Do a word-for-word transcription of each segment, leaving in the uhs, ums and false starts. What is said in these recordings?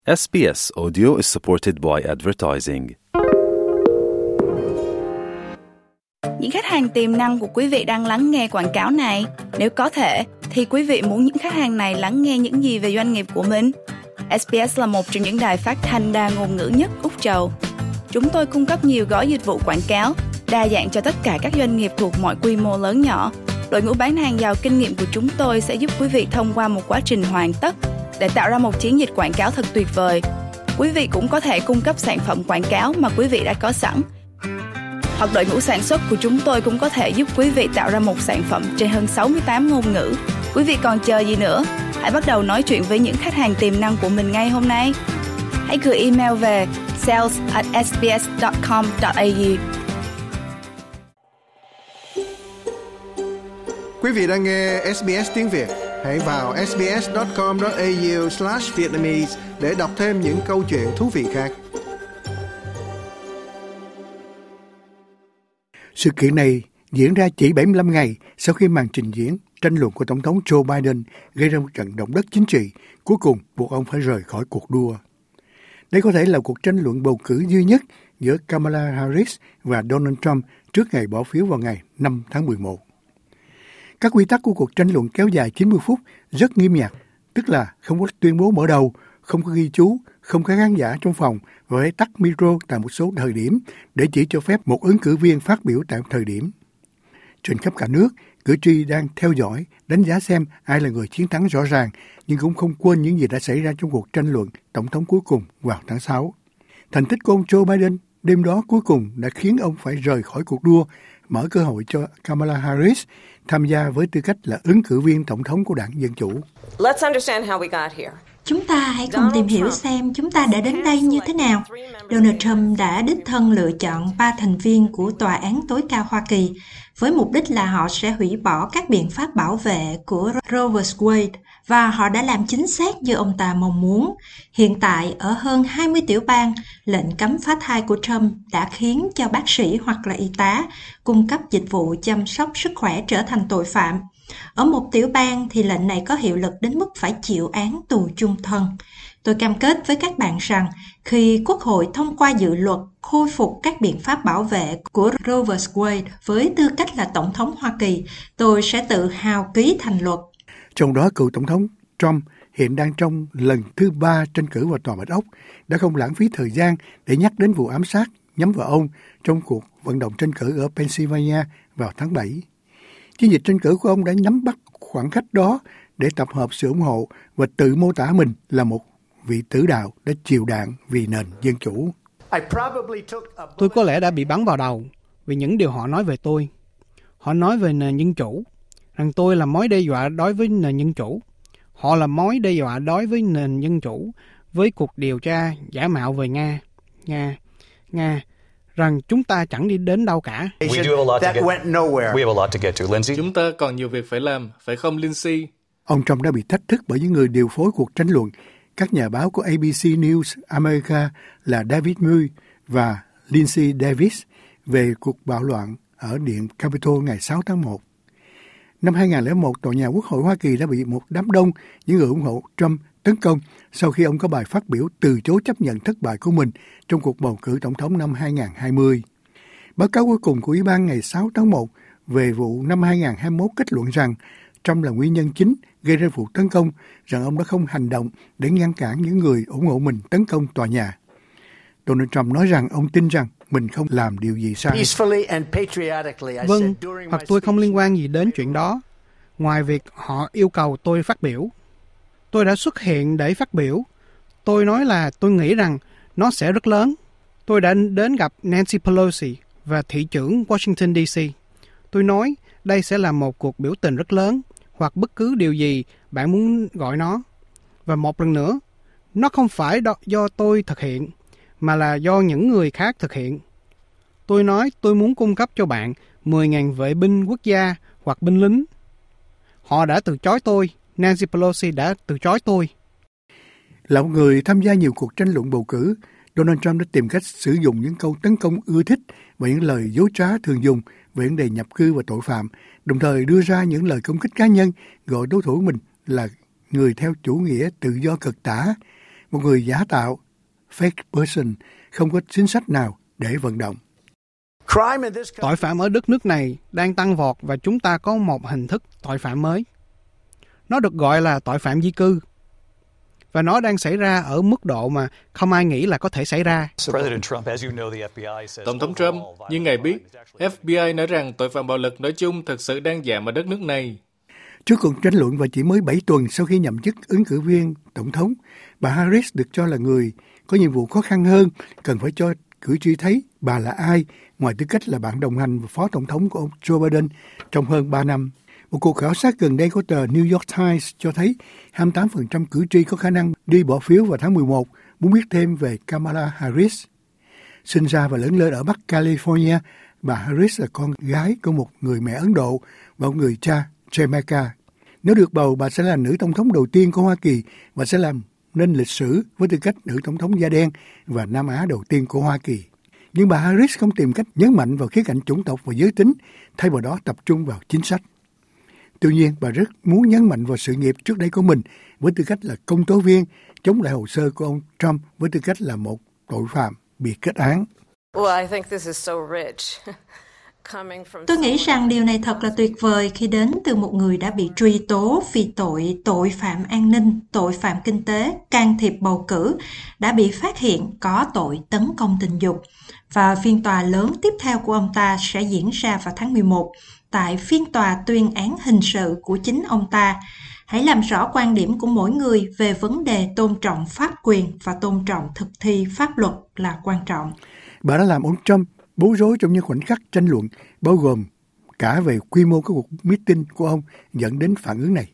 ét bê ét Audio is supported by advertising. Những khách hàng tiềm năng của quý vị đang lắng nghe quảng cáo này. Nếu có thể, thì quý vị muốn những khách hàng này lắng nghe những gì về doanh nghiệp của mình? ét bê ét là một trong những đài phát thanh đa ngôn ngữ nhất Úc Châu. Chúng tôi cung cấp nhiều gói dịch vụ quảng cáo, đa dạng cho tất cả các doanh nghiệp thuộc mọi quy mô lớn nhỏ. Đội ngũ bán hàng giàu kinh nghiệm của chúng tôi sẽ giúp quý vị thông qua một quá trình hoàn tất để tạo ra một chiến dịch quảng cáo thật tuyệt vời. Quý vị cũng có thể cung cấp sản phẩm quảng cáo mà quý vị đã có sẵn. Hoặc đội ngũ sản xuất của chúng tôi cũng có thể giúp quý vị tạo ra một sản phẩm trên hơn sáu mươi tám ngôn ngữ. Quý vị còn chờ gì nữa? Hãy bắt đầu nói chuyện với những khách hàng tiềm năng của mình ngay hôm nay. Hãy gửi email về sales at s b s dot com dot a u. Quý vị đang nghe ét bê ét tiếng Việt. Hãy vào s b s dot com dot a u slash vietnamese để đọc thêm những câu chuyện thú vị khác. Sự kiện này diễn ra chỉ bảy mươi lăm ngày sau khi màn trình diễn tranh luận của Tổng thống Joe Biden gây ra một trận động đất chính trị, cuối cùng buộc ông phải rời khỏi cuộc đua. Đây có thể là cuộc tranh luận bầu cử duy nhất giữa Kamala Harris và Donald Trump trước ngày bỏ phiếu vào ngày năm tháng mười một. Các quy tắc của cuộc tranh luận kéo dài chín mươi phút rất nghiêm ngặt, tức là không có tuyên bố mở đầu, không có ghi chú, không có khán giả trong phòng và phải tắt micro tại một số thời điểm để chỉ cho phép một ứng cử viên phát biểu tại một thời điểm. Trên khắp cả nước, cử tri đang theo dõi, đánh giá xem ai là người chiến thắng rõ ràng, nhưng cũng không quên những gì đã xảy ra trong cuộc tranh luận tổng thống cuối cùng vào tháng sáu. Thành tích của ông Joe Biden đêm đó cuối cùng đã khiến ông phải rời khỏi cuộc đua, mở cơ hội cho Kamala Harris tham gia với tư cách là ứng cử viên tổng thống của đảng Dân Chủ. Let's understand how we got here. Chúng ta hãy cùng tìm hiểu xem chúng ta đã đến đây như thế nào. Donald Trump đã đích thân lựa chọn ba thành viên của Tòa án tối cao Hoa Kỳ với mục đích là họ sẽ hủy bỏ các biện pháp bảo vệ của Roe versus Wade, và họ đã làm chính xác như ông ta mong muốn. Hiện tại, ở hơn hai mươi tiểu bang, lệnh cấm phá thai của Trump đã khiến cho bác sĩ hoặc là y tá cung cấp dịch vụ chăm sóc sức khỏe trở thành tội phạm. Ở một tiểu bang thì lệnh này có hiệu lực đến mức phải chịu án tù chung thân. Tôi cam kết với các bạn rằng khi Quốc hội thông qua dự luật khôi phục các biện pháp bảo vệ của Roe versus Wade với tư cách là Tổng thống Hoa Kỳ, tôi sẽ tự hào ký thành luật. Trong đó, cựu Tổng thống Trump hiện đang trong lần thứ ba tranh cử vào Tòa Bạch Ốc đã không lãng phí thời gian để nhắc đến vụ ám sát nhắm vào ông trong cuộc vận động tranh cử ở Pennsylvania vào tháng bảy. Chiến dịch tranh cử của ông đã nắm bắt khoảng cách đó để tập hợp sự ủng hộ và tự mô tả mình là một vị tử đạo đã chịu đạn vì nền dân chủ. Tôi có lẽ đã bị bắn vào đầu vì những điều họ nói về tôi. Họ nói về nền dân chủ, rằng tôi là mối đe dọa đối với nền dân chủ. Họ là mối đe dọa đối với nền dân chủ với cuộc điều tra giả mạo về Nga. Nga, Nga, rằng chúng ta chẳng đi đến đâu cả. Chúng ta còn nhiều việc phải làm, phải không Lindsay? Ông Trump đã bị thách thức bởi những người điều phối cuộc tranh luận, các nhà báo của a bê xê News America là David Muir và Lindsay Davis về cuộc bạo loạn ở Điện Capitol ngày sáu tháng một. Năm hai không không một, Tòa nhà Quốc hội Hoa Kỳ đã bị một đám đông những người ủng hộ Trump tấn công sau khi ông có bài phát biểu từ chối chấp nhận thất bại của mình trong cuộc bầu cử tổng thống năm hai không hai không. Báo cáo cuối cùng của Ủy ban ngày sáu tháng một về vụ năm hai không hai mốt kết luận rằng Trump là nguyên nhân chính gây ra vụ tấn công, rằng ông đã không hành động để ngăn cản những người ủng hộ mình tấn công tòa nhà. Donald Trump nói rằng ông tin rằng mình không làm điều gì sai. Vâng, hoặc tôi không liên quan gì đến chuyện đó, ngoài việc họ yêu cầu tôi phát biểu. Tôi đã xuất hiện để phát biểu. Tôi nói là tôi nghĩ rằng nó sẽ rất lớn. Tôi đã đến gặp Nancy Pelosi và thị trưởng Washington đê xê. Tôi nói đây sẽ là một cuộc biểu tình rất lớn, hoặc bất cứ điều gì bạn muốn gọi nó. Và một lần nữa, nó không phải do tôi thực hiện, mà là do những người khác thực hiện. Tôi nói tôi muốn cung cấp cho bạn mười nghìn vệ binh quốc gia hoặc binh lính. Họ đã từ chối tôi. Nancy Pelosi đã từ chối tôi. Là một người tham gia nhiều cuộc tranh luận bầu cử, Donald Trump đã tìm cách sử dụng những câu tấn công ưa thích và những lời dối trá thường dùng về vấn đề nhập cư và tội phạm, đồng thời đưa ra những lời công kích cá nhân, gọi đối thủ mình là người theo chủ nghĩa tự do cực tả. một người giả tạo, fake person, không có chính sách nào để vận động. Tội phạm ở đất nước này đang tăng vọt và chúng ta có một hình thức tội phạm mới. Nó được gọi là tội phạm di cư. Và nó đang xảy ra ở mức độ mà không ai nghĩ là có thể xảy ra. Tổng thống Trump, như ngài biết, F B I nói rằng tội phạm bạo lực nói chung thực sự đang giảm ở đất nước này. Trước cuộc tranh luận và chỉ mới bảy tuần sau khi nhậm chức ứng cử viên tổng thống, bà Harris được cho là người có nhiệm vụ khó khăn hơn, cần phải cho cử tri thấy bà là ai, ngoài tư cách là bạn đồng hành và phó tổng thống của ông Joe Biden trong hơn ba năm. Một cuộc khảo sát gần đây của tờ New York Times cho thấy hai mươi tám phần trăm cử tri có khả năng đi bỏ phiếu vào tháng mười một muốn biết thêm về Kamala Harris. Sinh ra và lớn lên ở Bắc California, bà Harris là con gái của một người mẹ Ấn Độ và một người cha Jamaica. Nếu được bầu, bà sẽ là nữ tổng thống đầu tiên của Hoa Kỳ và sẽ làm nên lịch sử với tư cách nữ tổng thống da đen và Nam Á đầu tiên của Hoa Kỳ. Nhưng bà Harris không tìm cách nhấn mạnh vào khía cạnh chủng tộc và giới tính, thay vào đó tập trung vào chính sách. Tuy nhiên, bà rất muốn nhấn mạnh vào sự nghiệp trước đây của mình với tư cách là công tố viên, chống lại hồ sơ của ông Trump với tư cách là một tội phạm bị kết án. Tôi nghĩ rằng điều này thật là tuyệt vời khi đến từ một người đã bị truy tố vì tội tội phạm an ninh, tội phạm kinh tế, can thiệp bầu cử, đã bị phát hiện có tội tấn công tình dục. Và phiên tòa lớn tiếp theo của ông ta sẽ diễn ra vào tháng mười một, tại phiên tòa tuyên án hình sự của chính ông ta. Hãy làm rõ quan điểm của mỗi người về vấn đề tôn trọng pháp quyền và tôn trọng thực thi pháp luật là quan trọng. Bà đã làm ông Trump bối rối trong những khoảnh khắc tranh luận, bao gồm cả về quy mô của cuộc meeting của ông dẫn đến phản ứng này.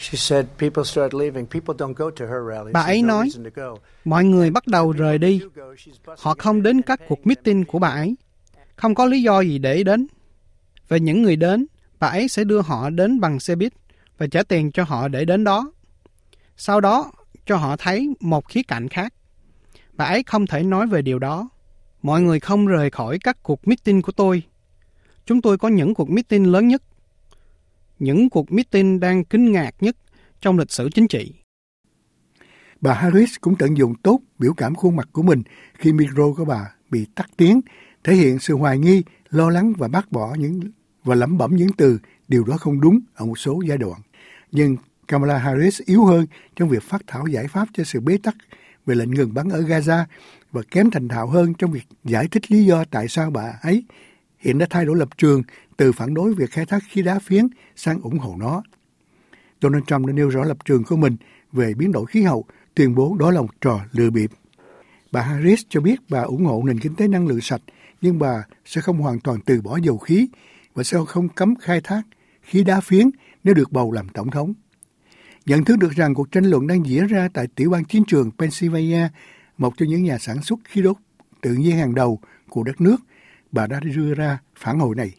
Bà ấy nói, mọi người bắt đầu rời đi. Họ không đến các cuộc meeting của bà ấy. Không có lý do gì để đến. Và những người đến, bà ấy sẽ đưa họ đến bằng xe buýt và trả tiền cho họ để đến đó. Sau đó, cho họ thấy một khía cạnh khác. Bà ấy không thể nói về điều đó. Mọi người không rời khỏi các cuộc meeting của tôi. Chúng tôi có những cuộc meeting lớn nhất. Những cuộc meeting đang kinh ngạc nhất trong lịch sử chính trị. Bà Harris cũng tận dụng tốt biểu cảm khuôn mặt của mình khi micro của bà bị tắt tiếng, thể hiện sự hoài nghi, lo lắng và bác bỏ những và lẩm bẩm những từ điều đó không đúng ở một số giai đoạn. Nhưng Kamala Harris yếu hơn trong việc phát thảo giải pháp cho sự bế tắc về lệnh ngừng bắn ở Gaza và kém thành thạo hơn trong việc giải thích lý do tại sao bà ấy hiện đã thay đổi lập trường từ phản đối việc khai thác khí đá phiến sang ủng hộ nó. Donald Trump đã nêu rõ lập trường của mình về biến đổi khí hậu, tuyên bố đó là một trò lừa bịp. Bà Harris cho biết bà ủng hộ nền kinh tế năng lượng sạch, nhưng bà sẽ không hoàn toàn từ bỏ dầu khí và sẽ không cấm khai thác khí đá phiến nếu được bầu làm tổng thống. Nhận thức được rằng cuộc tranh luận đang diễn ra tại tiểu bang chiến trường Pennsylvania, một trong những nhà sản xuất khí đốt tự nhiên hàng đầu của đất nước, bà đã đưa ra phản hồi này.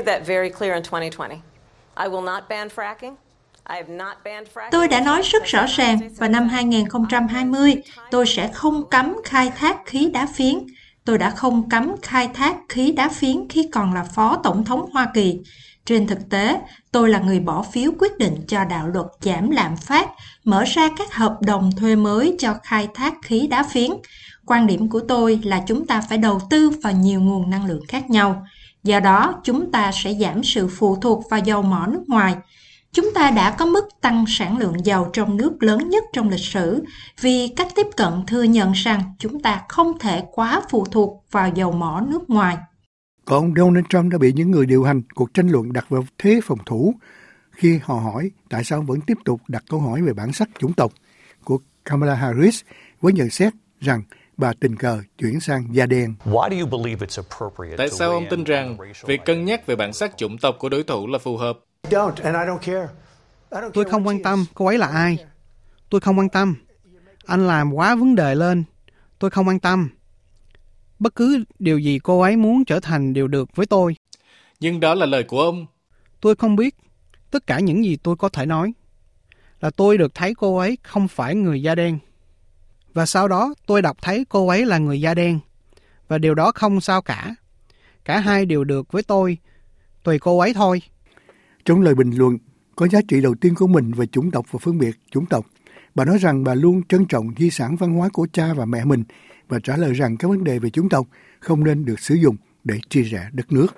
Tôi đã nói rất rõ ràng, vào năm hai không hai không, tôi sẽ không cấm khai thác khí đá phiến. Tôi đã không cấm khai thác khí đá phiến khi còn là Phó Tổng thống Hoa Kỳ. Trên thực tế, tôi là người bỏ phiếu quyết định cho đạo luật giảm lạm phát, mở ra các hợp đồng thuê mới cho khai thác khí đá phiến. Quan điểm của tôi là chúng ta phải đầu tư vào nhiều nguồn năng lượng khác nhau. Do đó, chúng ta sẽ giảm sự phụ thuộc vào dầu mỏ nước ngoài. Chúng ta đã có mức tăng sản lượng dầu trong nước lớn nhất trong lịch sử vì cách tiếp cận thừa nhận rằng chúng ta không thể quá phụ thuộc vào dầu mỏ nước ngoài. Còn Donald Trump đã bị những người điều hành cuộc tranh luận đặt vào thế phòng thủ khi họ hỏi tại sao vẫn tiếp tục đặt câu hỏi về bản sắc chủng tộc của Kamala Harris với nhận xét rằng bà tình cờ chuyển sang da đen. Tại sao ông tin rằng việc cân nhắc về bản sắc chủng tộc của đối thủ là phù hợp? Tôi không quan tâm cô ấy là ai. Tôi không quan tâm. Anh làm quá vấn đề lên. Tôi không quan tâm. Bất cứ điều gì cô ấy muốn trở thành đều được với tôi. Nhưng đó là lời của ông. Tôi không biết. Tất cả những gì tôi có thể nói là tôi được thấy cô ấy không phải người da đen. Và sau đó tôi đọc thấy cô ấy là người da đen. Và điều đó không sao cả. Cả hai đều được với tôi. Tùy cô ấy thôi. Trong lời bình luận có giá trị đầu tiên của mình về chủng tộc và phân biệt chủng tộc, Bà nói rằng bà luôn trân trọng di sản văn hóa của cha và mẹ mình và trả lời rằng các vấn đề về chủng tộc không nên được sử dụng để chia rẽ đất nước.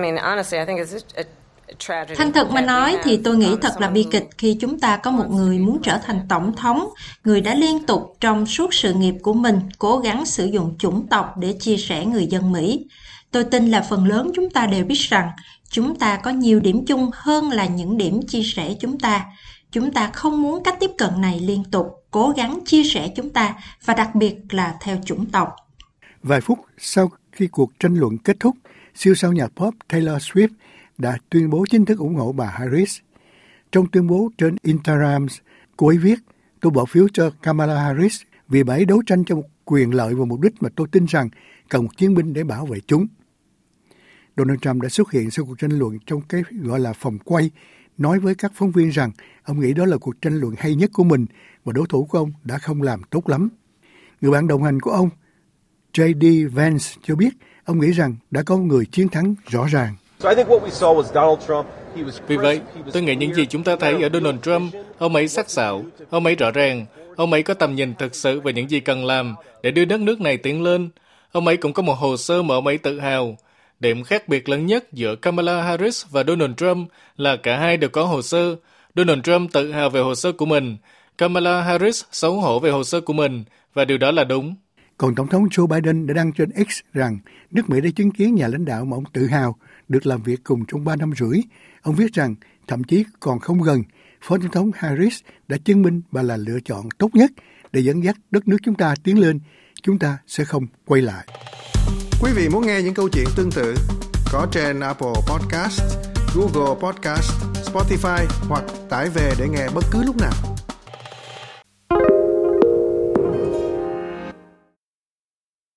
Thành thật mà nói thì tôi nghĩ thật là bi kịch khi chúng ta có một người muốn trở thành tổng thống, người đã liên tục trong suốt sự nghiệp của mình cố gắng sử dụng chủng tộc để chia sẻ người dân Mỹ. Tôi tin là phần lớn chúng ta đều biết rằng chúng ta có nhiều điểm chung hơn là những điểm chia sẻ chúng ta. Chúng ta không muốn cách tiếp cận này liên tục, cố gắng chia sẻ chúng ta và đặc biệt là theo chủng tộc. Vài phút sau khi cuộc tranh luận kết thúc, siêu sao nhạc pop Taylor Swift đã tuyên bố chính thức ủng hộ bà Harris. Trong tuyên bố trên Instagram, cô ấy viết, tôi bỏ phiếu cho Kamala Harris vì bà ấy đấu tranh cho một quyền lợi và mục đích mà tôi tin rằng cần một chiến binh để bảo vệ chúng. Donald Trump đã xuất hiện sau cuộc tranh luận trong cái gọi là phòng quay, nói với các phóng viên rằng ông nghĩ đó là cuộc tranh luận hay nhất của mình và đối thủ của ông đã không làm tốt lắm. Người bạn đồng hành của ông, J D Vance, cho biết ông nghĩ rằng đã có người chiến thắng rõ ràng. Vì vậy, tôi nghĩ những gì chúng ta thấy ở Donald Trump, ông ấy sắc sảo, ông ấy rõ ràng, ông ấy có tầm nhìn thực sự về những gì cần làm để đưa đất nước này tiến lên. Ông ấy cũng có một hồ sơ mà ông ấy tự hào. Điểm khác biệt lớn nhất giữa Kamala Harris và Donald Trump là cả hai đều có hồ sơ. Donald Trump tự hào về hồ sơ của mình, Kamala Harris xấu hổ về hồ sơ của mình, và điều đó là đúng. Còn Tổng thống Joe Biden đã đăng trên X rằng nước Mỹ đã chứng kiến nhà lãnh đạo mà ông tự hào được làm việc cùng trong ba năm rưỡi. Ông viết rằng thậm chí còn không gần, Phó Tổng thống Harris đã chứng minh bà là lựa chọn tốt nhất để dẫn dắt đất nước chúng ta tiến lên. Chúng ta sẽ không quay lại. Quý vị muốn nghe những câu chuyện tương tự có trên Apple Podcast, Google Podcast, Spotify hoặc tải về để nghe bất cứ lúc nào.